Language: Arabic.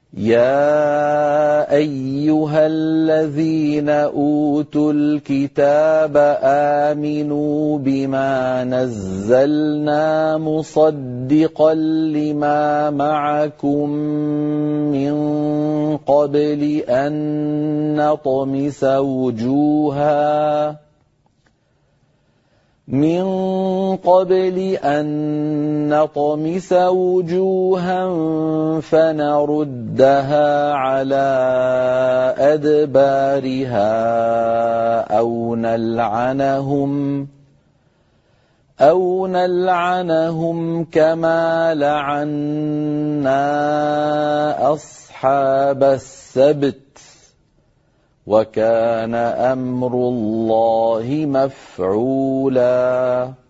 يا أيها الذين أوتوا الكتاب آمنوا بما نزلنا مصدقا لما معكم من قبل أن نطمس وجوها فنردها على أدبارها أو نلعنهم كما لعنا أصحاب السبت وكان أمر الله مفعولا